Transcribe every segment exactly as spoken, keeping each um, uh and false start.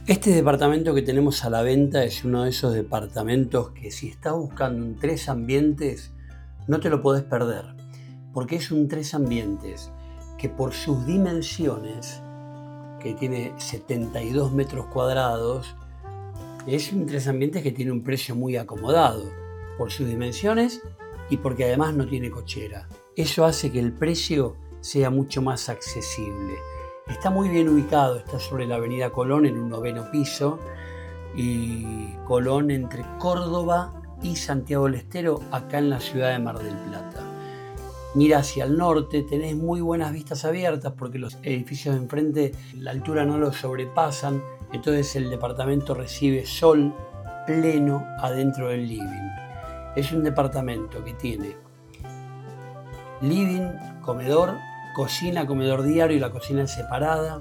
Este departamento que tenemos a la venta es uno de esos departamentos que si estás buscando un tres ambientes, no te lo podés perder, porque es un tres ambientes que por sus dimensiones, que tiene setenta y dos metros cuadrados, es un tres ambientes que tiene un precio muy acomodado por sus dimensiones y porque además no tiene cochera. Eso hace que el precio sea mucho más accesible. Está muy bien ubicado, está sobre la avenida Colón en un noveno piso y Colón entre Córdoba y Santiago del Estero, acá en la ciudad de Mar del Plata. Mira hacia el norte, tenés muy buenas vistas abiertas porque los edificios de enfrente la altura no los sobrepasan, entonces el departamento recibe sol pleno adentro del living. Es un departamento que tiene living, comedor, cocina, comedor diario y la cocina es separada.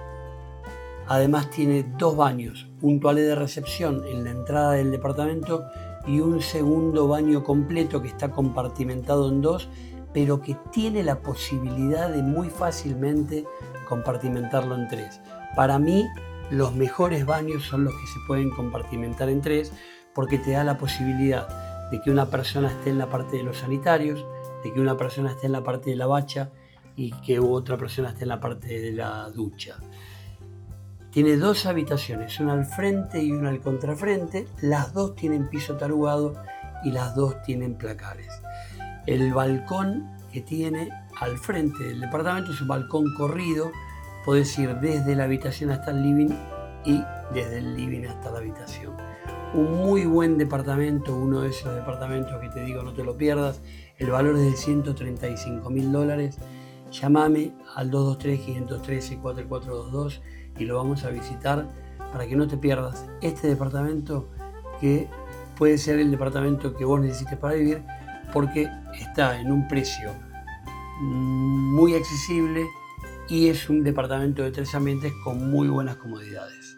Además tiene dos baños, un toilet de recepción en la entrada del departamento y un segundo baño completo que está compartimentado en dos, pero que tiene la posibilidad de muy fácilmente compartimentarlo en tres. Para mí, los mejores baños son los que se pueden compartimentar en tres porque te da la posibilidad de que una persona esté en la parte de los sanitarios, de que una persona esté en la parte de la bacha y que otra persona esté en la parte de la ducha. Tiene dos habitaciones, una al frente y una al contrafrente. Las dos tienen piso tarugado y las dos tienen placares. El balcón que tiene al frente del departamento es un balcón corrido. Podés ir desde la habitación hasta el living y desde el living hasta la habitación. Un muy buen departamento, uno de esos departamentos que te digo no te lo pierdas. El valor es de ciento treinta y cinco mil dólares. Llámame al dos dos tres, cinco uno tres, cuatro cuatro dos dos y lo vamos a visitar para que no te pierdas este departamento que puede ser el departamento que vos necesites para vivir porque está en un precio muy accesible y es un departamento de tres ambientes con muy buenas comodidades.